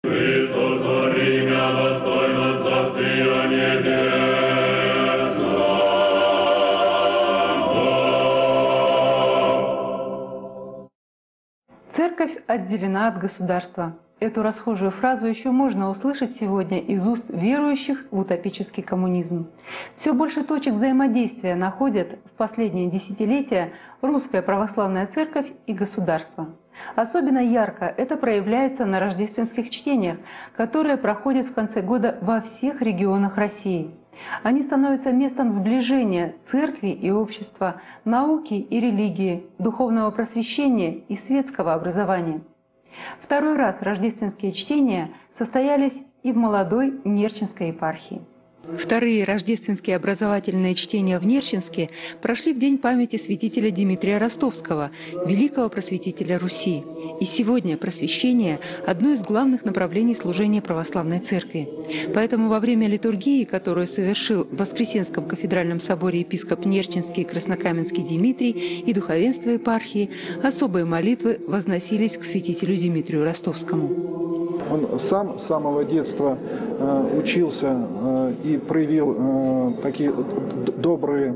Церковь отделена от государства. Эту расхожую фразу еще можно услышать сегодня из уст верующих в утопический коммунизм. Все больше точек взаимодействия находят в последние десятилетия Русская Православная Церковь и государство. Особенно ярко это проявляется на рождественских чтениях, которые проходят в конце года во всех регионах России. Они становятся местом сближения церкви и общества, науки и религии, духовного просвещения и светского образования. Второй раз рождественские чтения состоялись и в молодой Нерчинской епархии. Вторые рождественские образовательные чтения в Нерчинске прошли в день памяти святителя Дмитрия Ростовского, великого просветителя Руси. И сегодня просвещение – одно из главных направлений служения православной церкви. Поэтому во время литургии, которую совершил в Воскресенском кафедральном соборе епископ Нерчинский и Краснокаменский Дмитрий и духовенство епархии, особые молитвы возносились к святителю Дмитрию Ростовскому. Он сам с самого детства учился и проявил такие добрые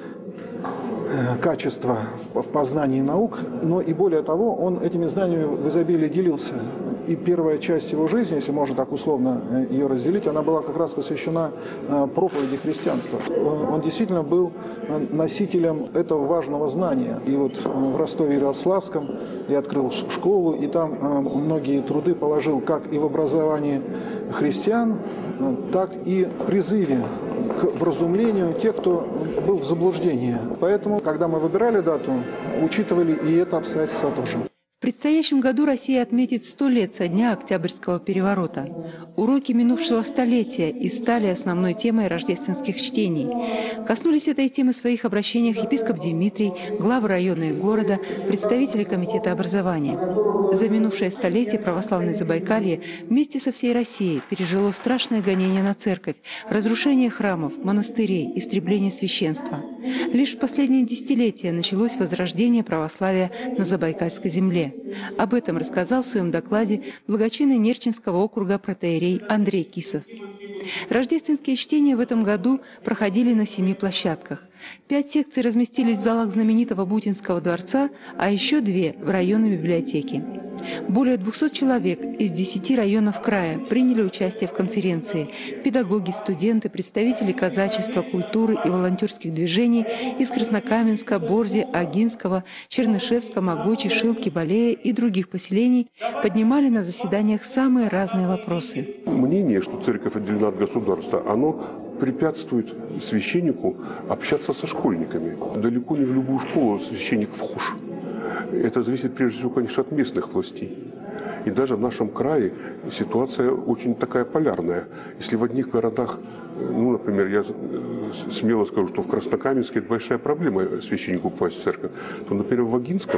качества в познании наук, но и более того, он этими знаниями в изобилии делился. И первая часть его жизни, если можно так условно ее разделить, она была как раз посвящена проповеди христианства. Он действительно был носителем этого важного знания. И вот в Ростове-Ярославском я открыл школу, и там многие труды положил как и в образовании христиан, так и в призыве к вразумлению тех, кто был в заблуждении. Поэтому, когда мы выбирали дату, учитывали и это обстоятельство тоже. В предстоящем году Россия отметит 100 лет со дня Октябрьского переворота. Уроки минувшего столетия и стали основной темой рождественских чтений. Коснулись этой темы в своих обращениях епископ Дмитрий, главы района и города, представители комитета образования. За минувшее столетие православное Забайкалье вместе со всей Россией пережило страшное гонение на церковь, разрушение храмов, монастырей, истребление священства. Лишь в последние десятилетия началось возрождение православия на Забайкальской земле. Об этом рассказал в своем докладе благочинный Нерчинского округа протоиерей Андрей Кисов. Рождественские чтения в этом году проходили на 7 площадках. 5 секций разместились в залах знаменитого Бутинского дворца, а еще 2 в районной библиотеке. Более 200 человек из 10 районов края приняли участие в конференции. Педагоги, студенты, представители казачества, культуры и волонтерских движений из Краснокаменска, Борзи, Агинского, Чернышевска, Могочи, Шилки, Балея и других поселений поднимали на заседаниях самые разные вопросы. Мнение, что церковь отделена от государства, оно препятствует священнику общаться со школьниками. Далеко не в любую школу священник вхож. Это зависит прежде всего, конечно, от местных властей. И даже в нашем крае ситуация очень такая полярная. Если в одних городах, ну, например, я смело скажу, что в Краснокаменске это большая проблема священнику попасть в церковь, то, например, в Агинском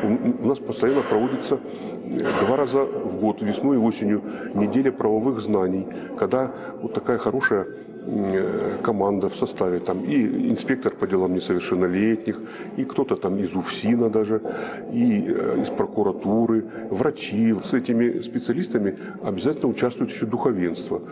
у нас постоянно проводится 2 раза в год, весной и осенью, неделя правовых знаний, когда вот такая хорошая команда в составе, там и инспектор по делам несовершеннолетних, и кто-то там из УФСИНа даже, и из прокуратуры, врачи. С этими специалистами обязательно участвует еще духовенство.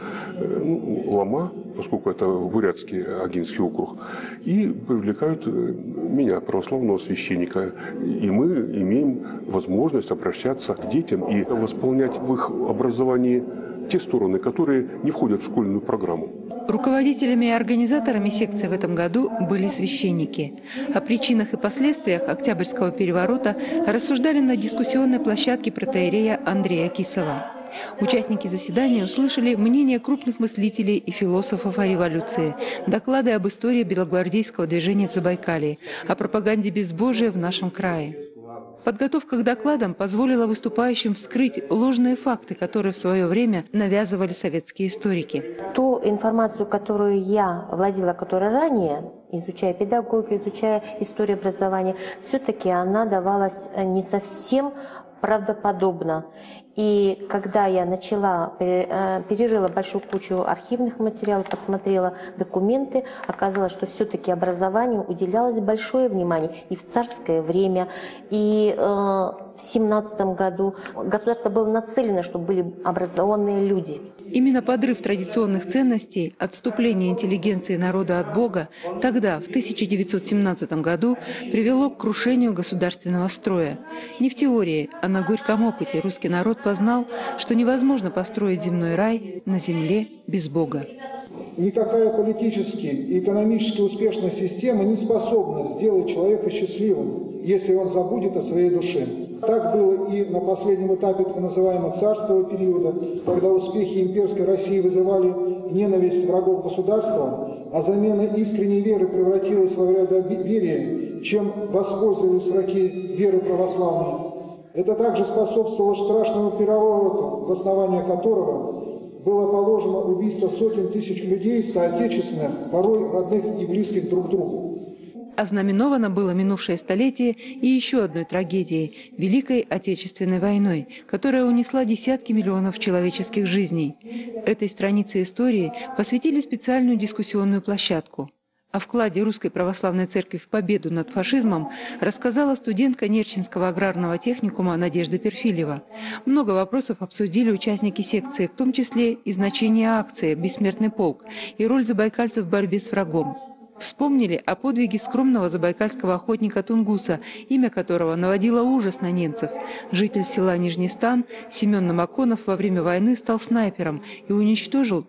Лама, поскольку это в Бурятский Агинский округ, и привлекают меня, православного священника. И мы имеем возможность обращаться к детям и восполнять в их образовании те стороны, которые не входят в школьную программу. Руководителями и организаторами секции в этом году были священники. О причинах и последствиях Октябрьского переворота рассуждали на дискуссионной площадке протоиерея Андрея Кисова. Участники заседания услышали мнения крупных мыслителей и философов о революции, доклады об истории белогвардейского движения в Забайкалье, о пропаганде безбожия в нашем крае. Подготовка к докладам позволила выступающим вскрыть ложные факты, которые в свое время навязывали советские историки. Ту информацию, которую я владела, которой ранее, изучая педагогию, изучая историю образования, все-таки она давалась не совсем правдоподобно. И когда я начала, перерыла большую кучу архивных материалов, посмотрела документы, оказалось, что все-таки образованию уделялось большое внимание и в царское время, и в 17 году государство было нацелено, чтобы были образованные люди. Именно подрыв традиционных ценностей, отступление интеллигенции народа от Бога тогда, в 1917 году, привело к крушению государственного строя. Не в теории, а на горьком опыте русский народ познал, что невозможно построить земной рай на земле без Бога. Никакая политически и экономически успешная система не способна сделать человека счастливым, если он забудет о своей душе. Так было и на последнем этапе так называемого царского периода, когда успехи имперской России вызывали ненависть врагов государства, а замена искренней веры превратилась в рядоверие, чем воспользовались враги веры православной. Это также способствовало страшному перевороту, в основание которого было положено убийство сотен тысяч людей, соотечественных, порой родных и близких друг другу. Ознаменовано было минувшее столетие и еще одной трагедией – Великой Отечественной войной, которая унесла десятки миллионов человеческих жизней. Этой странице истории посвятили специальную дискуссионную площадку. О вкладе Русской Православной Церкви в победу над фашизмом рассказала студентка Нерчинского аграрного техникума Надежда Перфильева. Много вопросов обсудили участники секции, в том числе и значение акции «Бессмертный полк» и роль забайкальцев в борьбе с врагом. Вспомнили о подвиге скромного забайкальского охотника Тунгуса, имя которого наводило ужас на немцев. Житель села Нижний Стан Семен Намаконов во время войны стал снайпером и уничтожил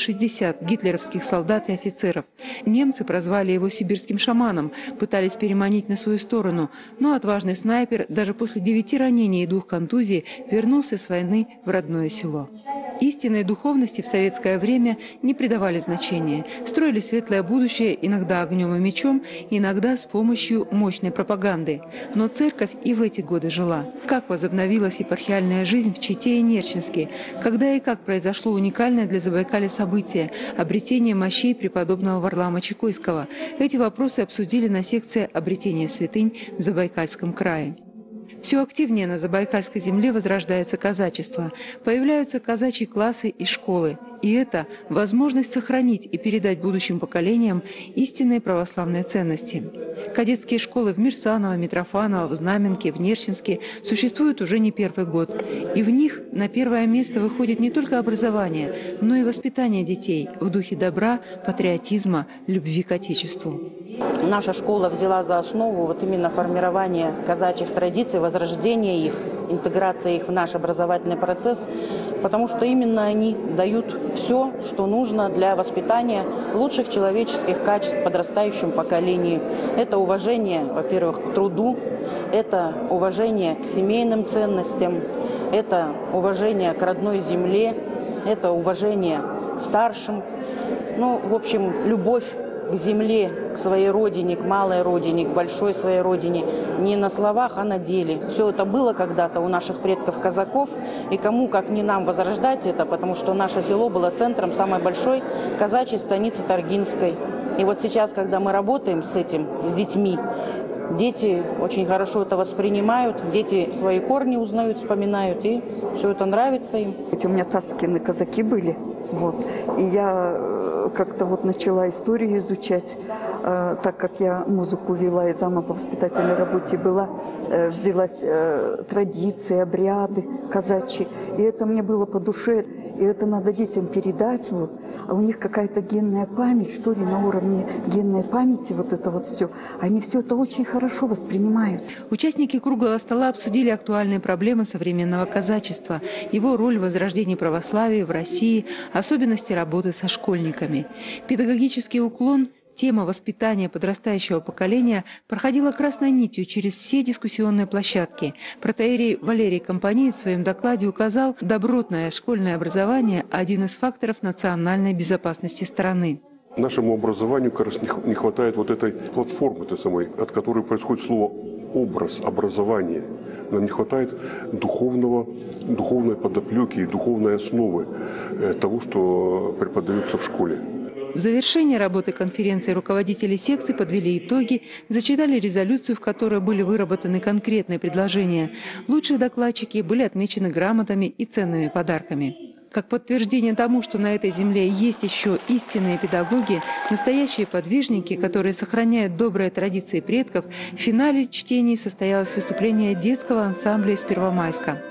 360 гитлеровских солдат и офицеров. Немцы прозвали его сибирским шаманом, пытались переманить на свою сторону, но отважный снайпер даже после 9 ранений и 2 контузий вернулся с войны в родное село. Истинной духовности в советское время не придавали значения. Строили светлое будущее иногда огнем и мечом, иногда с помощью мощной пропаганды. Но церковь и в эти годы жила. Как возобновилась епархиальная жизнь в Чите и Нерчинске? Когда и как произошло уникальное для Забайкалья событие – обретение мощей преподобного Варлаама Чекойского? Эти вопросы обсудили на секции «Обретение святынь» в Забайкальском крае. Все активнее на Забайкальской земле возрождается казачество. Появляются казачьи классы и школы. И это возможность сохранить и передать будущим поколениям истинные православные ценности. Кадетские школы в Мирсаново, Митрофаново, в Знаменке, в Нерчинске существуют уже не первый год. И в них на первое место выходит не только образование, но и воспитание детей в духе добра, патриотизма, любви к Отечеству. Наша школа взяла за основу вот именно формирование казачьих традиций, возрождение их, интеграция их в наш образовательный процесс, потому что именно они дают все, что нужно для воспитания лучших человеческих качеств подрастающему поколению. Это уважение, во-первых, к труду, это уважение к семейным ценностям, это уважение к родной земле, это уважение к старшим, ну, в общем, любовь к земле, к своей родине, к малой родине, к большой своей родине. Не на словах, а на деле. Все это было когда-то у наших предков-казаков. И кому, как не нам, возрождать это, потому что наше село было центром самой большой казачьей станицы Таргинской. И вот сейчас, когда мы работаем с этим, с детьми, дети очень хорошо это воспринимают, дети свои корни узнают, вспоминают, и все это нравится им. У меня таскины казаки были, вот, и я как-то вот начала историю изучать, так как я музыку вела и зама по воспитательной работе была, взялась традиции, обряды казачьи, и это мне было по душе, и это надо детям передать, вот. А у них какая-то генная память, что ли, на уровне генной памяти, вот это вот все, они все это очень хорошо воспринимают. Участники круглого стола обсудили актуальные проблемы современного казачества, его роль в возрождении православия в России, особенности работы со школьниками. Педагогический уклон, тема воспитания подрастающего поколения проходила красной нитью через все дискуссионные площадки. Протоиерей Валерий Компанеец в своем докладе указал, добротное школьное образование – один из факторов национальной безопасности страны. Нашему образованию, как раз, не хватает вот этой платформы, от которой происходит слово «образ», «образование». Нам не хватает духовной подоплеки и духовной основы того, что преподается в школе. В завершение работы конференции руководители секций подвели итоги, зачитали резолюцию, в которой были выработаны конкретные предложения. Лучшие докладчики были отмечены грамотами и ценными подарками. Как подтверждение тому, что на этой земле есть еще истинные педагоги, настоящие подвижники, которые сохраняют добрые традиции предков, в финале чтений состоялось выступление детского ансамбля из Первомайска.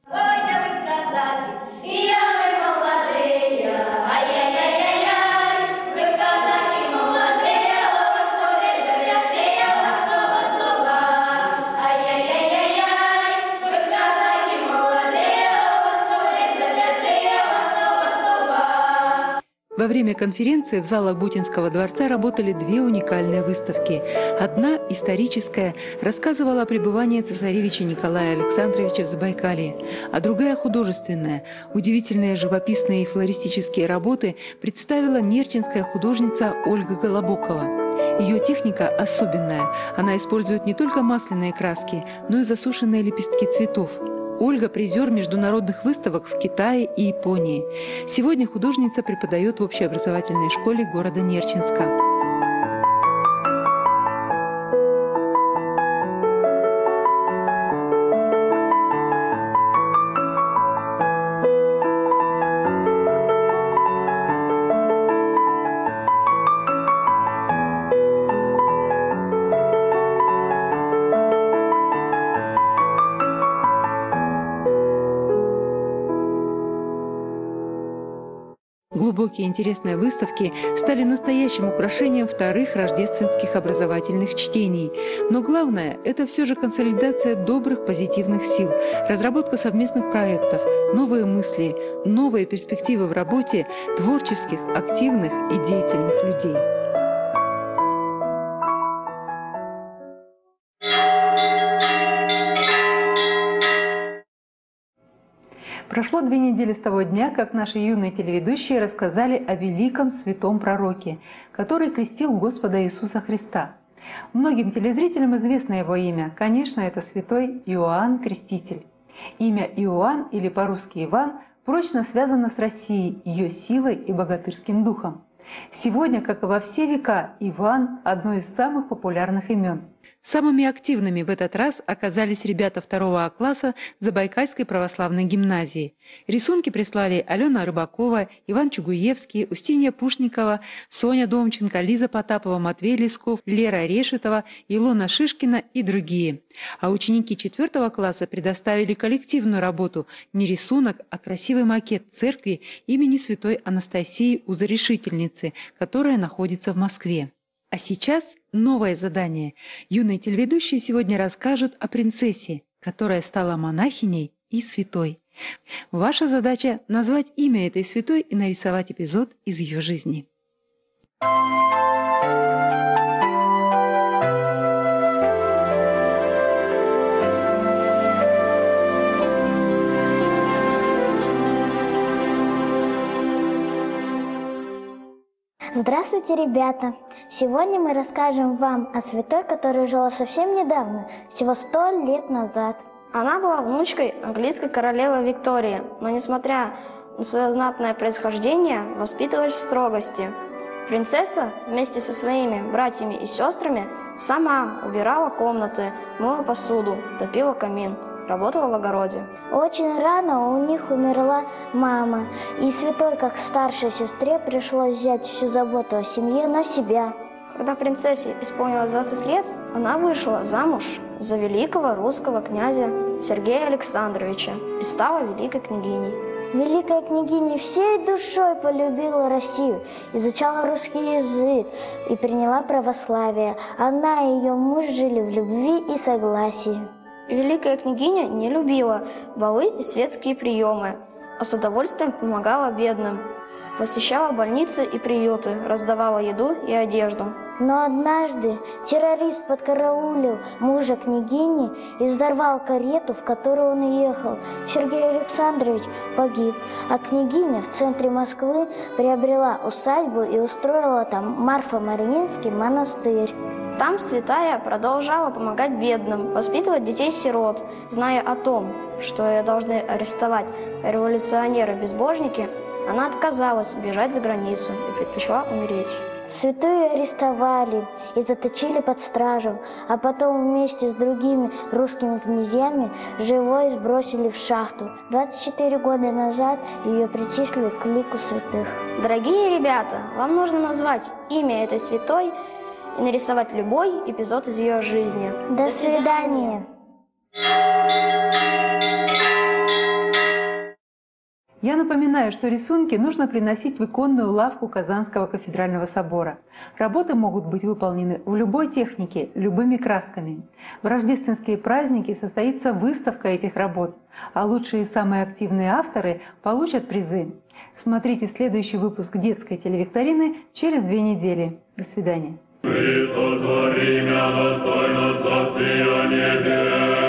Во время конференции в залах Бутинского дворца работали две уникальные выставки. Одна, историческая, рассказывала о пребывании цесаревича Николая Александровича в Забайкалье, а другая, художественная, удивительные живописные и флористические работы представила нерчинская художница Ольга Голобокова. Ее техника особенная. Она использует не только масляные краски, но и засушенные лепестки цветов. Ольга – призер международных выставок в Китае и Японии. Сегодня художница преподает в общеобразовательной школе города Нерчинска. Глубокие интересные выставки стали настоящим украшением вторых рождественских образовательных чтений. Но главное – это все же консолидация добрых позитивных сил, разработка совместных проектов, новые мысли, новые перспективы в работе творческих, активных и деятельных людей. Прошло 2 недели с того дня, как наши юные телеведущие рассказали о великом святом пророке, который крестил Господа Иисуса Христа. Многим телезрителям известно его имя. Конечно, это святой Иоанн Креститель. Имя Иоанн, или по-русски Иван, прочно связано с Россией, ее силой и богатырским духом. Сегодня, как и во все века, Иван – одно из самых популярных имен. Самыми активными в этот раз оказались ребята 2 класса Забайкальской православной гимназии. Рисунки прислали Алена Рыбакова, Иван Чугуевский, Устинья Пушникова, Соня Домченко, Лиза Потапова, Матвей Лесков, Лера Решетова, Илона Шишкина и другие. А ученики 4 класса предоставили коллективную работу – не рисунок, а красивый макет церкви имени святой Анастасии Узорешительницы, которая находится в Москве. А сейчас новое задание. Юные телеведущие сегодня расскажут о принцессе, которая стала монахиней и святой. Ваша задача – назвать имя этой святой и нарисовать эпизод из ее жизни. Здравствуйте, ребята! Сегодня мы расскажем вам о святой, которая жила совсем недавно, всего 100 лет назад. Она была внучкой английской королевы Виктории, но, несмотря на свое знатное происхождение, воспитывалась в строгости. Принцесса вместе со своими братьями и сестрами сама убирала комнаты, мыла посуду, топила камин, работала в огороде. Очень рано у них умерла мама, и святой, как старшей сестре, пришлось взять всю заботу о семье на себя. Когда принцессе исполнилось 20 лет, она вышла замуж за великого русского князя Сергея Александровича и стала великой княгиней. Великая княгиня всей душой полюбила Россию, изучала русский язык и приняла православие. Она и ее муж жили в любви и согласии. Великая княгиня не любила балы и светские приемы, а с удовольствием помогала бедным. Посещала больницы и приюты, раздавала еду и одежду. Но однажды террорист подкараулил мужа княгини и взорвал карету, в которую он ехал. Сергей Александрович погиб, а княгиня в центре Москвы приобрела усадьбу и устроила там Марфо-Мариинский монастырь. Там святая продолжала помогать бедным, воспитывать детей-сирот. Зная о том, что ее должны арестовать революционеры-безбожники, она отказалась бежать за границу и предпочла умереть. Святую арестовали и заточили под стражу, а потом вместе с другими русскими князьями живой сбросили в шахту. 24 года назад ее причислили к лику святых. Дорогие ребята, вам нужно назвать имя этой святой и нарисовать любой эпизод из ее жизни. До свидания! Я напоминаю, что рисунки нужно приносить в иконную лавку Казанского кафедрального собора. Работы могут быть выполнены в любой технике, любыми красками. В рождественские праздники состоится выставка этих работ, а лучшие и самые активные авторы получат призы. Смотрите следующий выпуск детской телевикторины через 2 недели. До свидания.